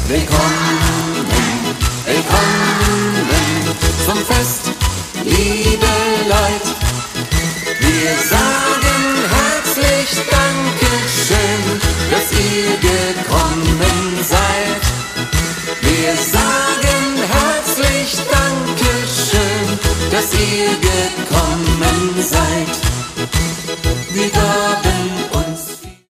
Willkommen, willkommen zum Fest, liebe Leut. Wir sagen herzlich Dankeschön, dass ihr gekommen seid. Wir sagen herzlich Dankeschön, dass ihr gekommen seid. Wir